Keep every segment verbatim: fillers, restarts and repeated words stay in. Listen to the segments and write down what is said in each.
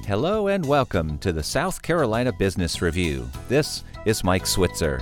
Hello and welcome to the South Carolina Business Review. This is Mike Switzer.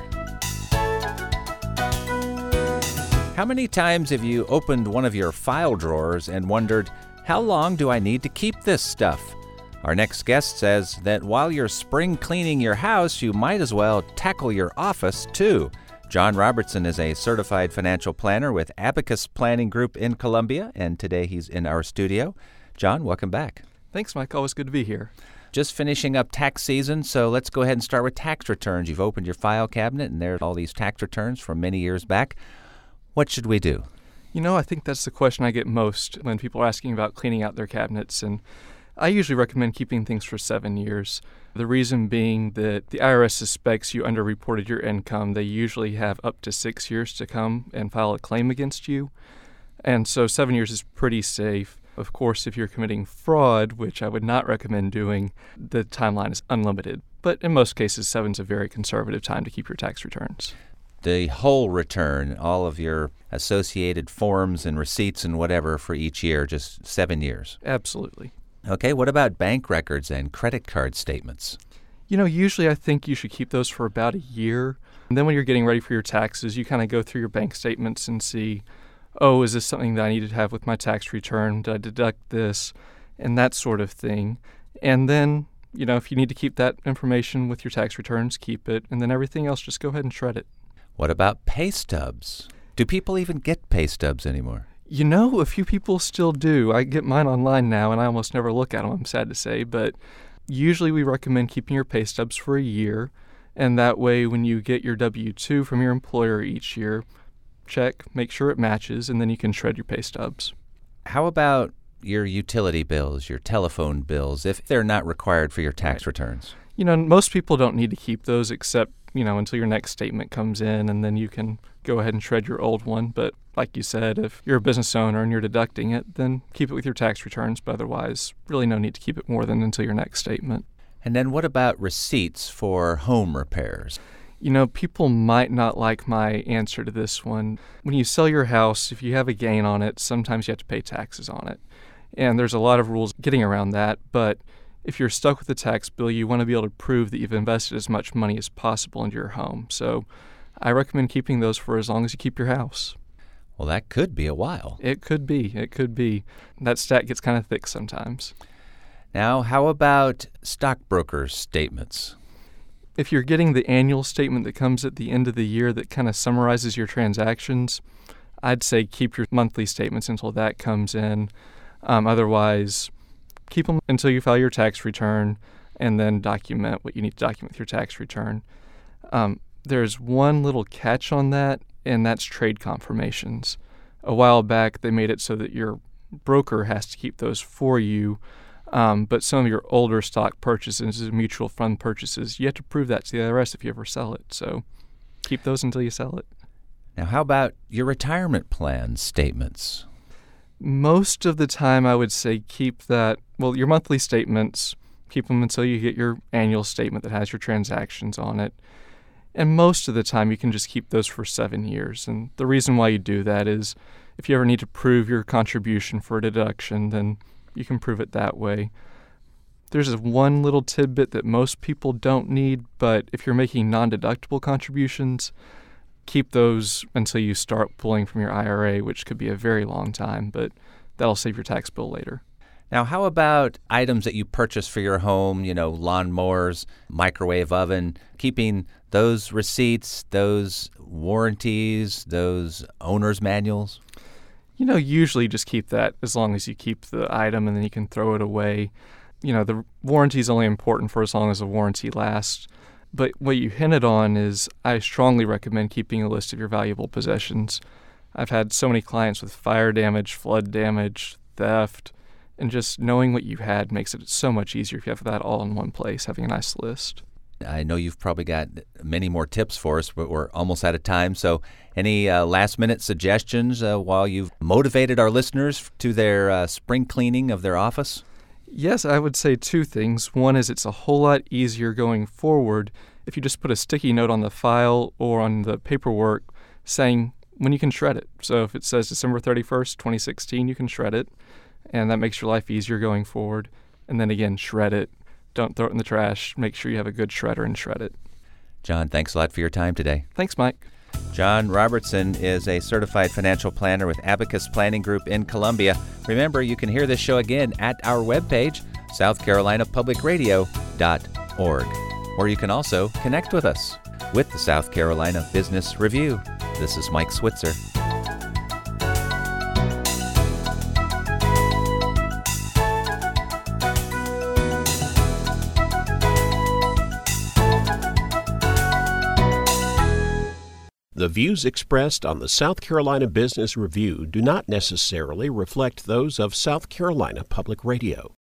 How many times have you opened one of your file drawers and wondered, how long do I need to keep this stuff? Our next guest says that while you're spring cleaning your house, you might as well tackle your office too. John Robertson is a certified financial planner with Abacus Planning Group in Columbia, and today he's in our studio. John, welcome back. Thanks, Mike. Always good to be here. Just finishing up tax season, so let's go ahead and start with tax returns. You've opened your file cabinet, and there are all these tax returns from many years back. What should we do? You know, I think that's the question I get most when people are asking about cleaning out their cabinets, and I usually recommend keeping things for seven years. The reason being that the I R S suspects you underreported your income. They usually have up to six years to come and file a claim against you, and so seven years is pretty safe. Of course, if you're committing fraud, which I would not recommend doing, the timeline is unlimited. But in most cases, seven's a very conservative time to keep your tax returns. The whole return, all of your associated forms and receipts and whatever for each year, just seven years. Absolutely. Okay, what about bank records and credit card statements? You know, usually I think you should keep those for about a year. And then when you're getting ready for your taxes, you kind of go through your bank statements and see, oh, is this something that I need to have with my tax return? Did I deduct this? And that sort of thing. And then, you know, if you need to keep that information with your tax returns, keep it. And then everything else, just go ahead and shred it. What about pay stubs? Do people even get pay stubs anymore? You know, a few people still do. I get mine online now, and I almost never look at them, I'm sad to say. But usually we recommend keeping your pay stubs for a year. And that way, when you get your W two from your employer each year, check, make sure it matches, and then you can shred your pay stubs. How about your utility bills, your telephone bills, if they're not required for your tax Right. returns? You know, most people don't need to keep those except, you know, until your next statement comes in, and then you can go ahead and shred your old one. But like you said, if you're a business owner and you're deducting it, then keep it with your tax returns. But otherwise, really no need to keep it more than until your next statement. And then what about receipts for home repairs? You know, people might not like my answer to this one. When you sell your house, if you have a gain on it, sometimes you have to pay taxes on it. And there's a lot of rules getting around that. But if you're stuck with the tax bill, you want to be able to prove that you've invested as much money as possible into your home. So I recommend keeping those for as long as you keep your house. Well, that could be a while. It could be. It could be. That stat gets kind of thick sometimes. Now, how about stockbrokers' statements? If you're getting the annual statement that comes at the end of the year that kind of summarizes your transactions, I'd say keep your monthly statements until that comes in. Um, otherwise, keep them until you file your tax return and then document what you need to document with your tax return. Um, there's one little catch on that, and that's trade confirmations. A while back, they made it so that your broker has to keep those for you. Um, but some of your older stock purchases, mutual fund purchases, you have to prove that to the I R S if you ever sell it. So keep those until you sell it. Now, how about your retirement plan statements? Most of the time, I would say keep that, well, your monthly statements, keep them until you get your annual statement that has your transactions on it. And most of the time, you can just keep those for seven years. And the reason why you do that is if you ever need to prove your contribution for a deduction, then you can prove it that way. There's one little tidbit that most people don't need, but if you're making non-deductible contributions, keep those until you start pulling from your I R A, which could be a very long time, but that'll save your tax bill later. Now, how about items that you purchase for your home, you know, lawnmowers, microwave oven, keeping those receipts, those warranties, those owner's manuals? You know, usually just keep that as long as you keep the item and then you can throw it away. You know, the warranty is only important for as long as the warranty lasts. But what you hinted on is I strongly recommend keeping a list of your valuable possessions. I've had so many clients with fire damage, flood damage, theft, and just knowing what you had makes it so much easier if you have that all in one place, having a nice list. I know you've probably got many more tips for us, but we're almost out of time. So any uh, last-minute suggestions uh, while you've motivated our listeners to their uh, spring cleaning of their office? Yes, I would say two things. One is it's a whole lot easier going forward if you just put a sticky note on the file or on the paperwork saying when you can shred it. So if it says December thirty-first, twenty sixteen, you can shred it, and that makes your life easier going forward. And then again, shred it. Don't throw it in the trash. Make sure you have a good shredder and shred it. John, thanks a lot for your time today. Thanks, Mike. John Robertson is a certified financial planner with Abacus Planning Group in Columbia. Remember, you can hear this show again at our webpage, south carolina public radio dot org. Or you can also connect with us with the South Carolina Business Review. This is Mike Switzer. The views expressed on the South Carolina Business Review do not necessarily reflect those of South Carolina Public Radio.